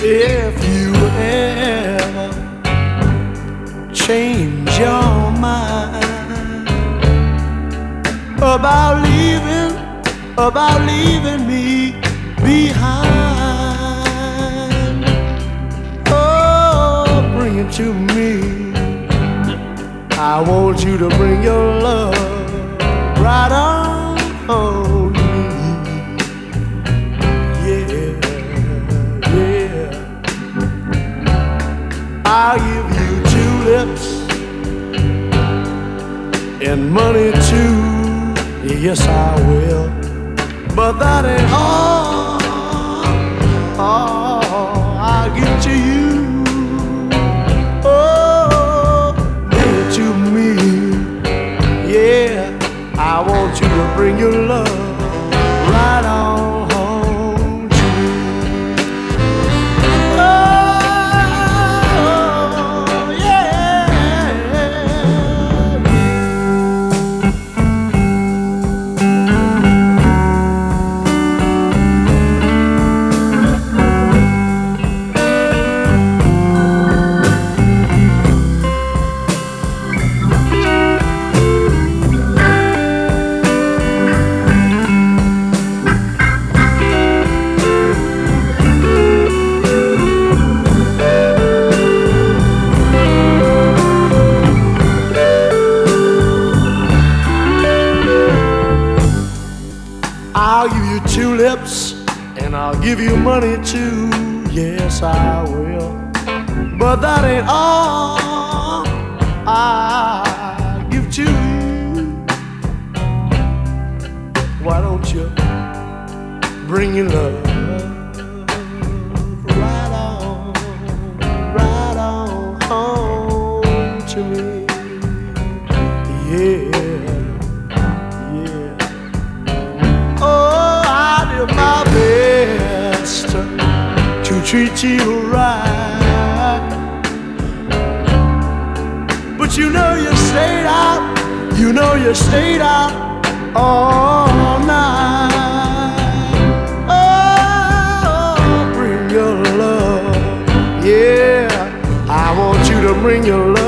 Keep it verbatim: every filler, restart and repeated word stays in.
If you ever change your mind about leaving, about leaving me behind, oh, bring it to me. I want you to bring your love right on home to me. Yeah, yeah. I'll give you tulips and money too. Yes, I will. But that ain't all, all I'll give to you. Oh, give it to me. Yeah, I want you to bring your love right on home to me. Oh, yeah, I'll give you tulips and I'll give you money too. Yes, I will. But that ain't all I give to you. Why don't you bring your love right on, right on home to me? Yeah. My best to treat you right, but you know you stayed out, you know you stayed out all night. Oh, bring your love, yeah, I want you to bring your love